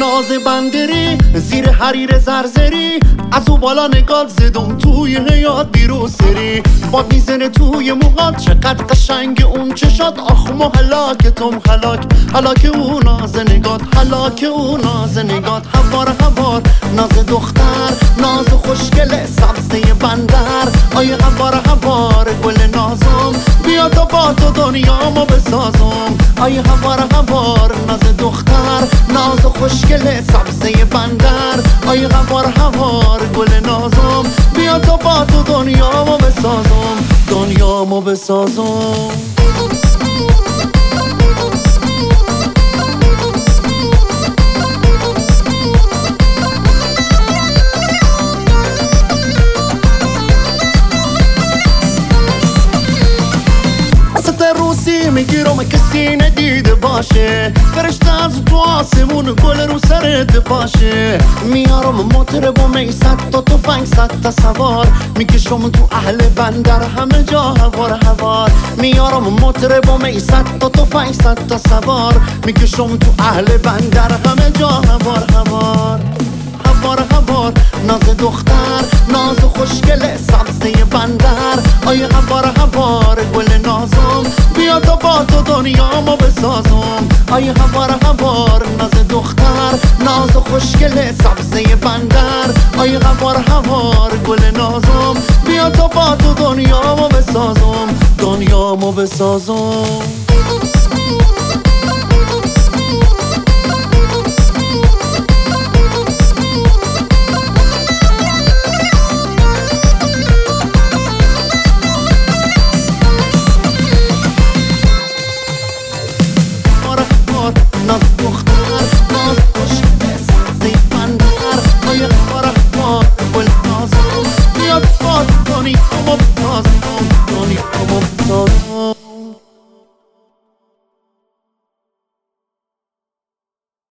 ناز بندری زیر حریر زرزری، از او بالا نگات زدم توی حیات بیرو سری، باد میزنه توی موهات چقدر قشنگ اون چشات، آخ ما هلاکتم هلاک او ناز نگات، هلاک او ناز نگات. هوار ناز دختر، ناز خوشگل سبزه بندر، آیه هوار گل نازم، بیا تا با تو دنیامو بسازم. آیه هوار ناز دختر، ناز خوشگل سبزه بندر، آیه هوار گل نازم، بیا تا با تو دنیامو بسازم. روسی میگیرم کسی ندیده باشه، فرشته از تو آسمون گل رو سرت باشه، میارم مطرب و میصد تا تفنگ صد تا سوار، میکشم تو اهل بندر همه جا هوار، میارم مطرب و میصد تا تفنگ صد تا سوار، میکشم تو اهل بندر همه جا هوار. ناز دختر، ناز خوشگل سبزه بندر، آیه هوار گل نازم، بیا تا با تو دنیامو بسازم. آیه هوار ناز دختر، ناز خوشگل سبزه بندر، آیه هوار گل نازم، بیا تا با تو دنیامو بسازم. ناز دختر، ناز خوشگل سبزه بندر، آیه هوار گل نازم، بیا تا دنیامو بسازم.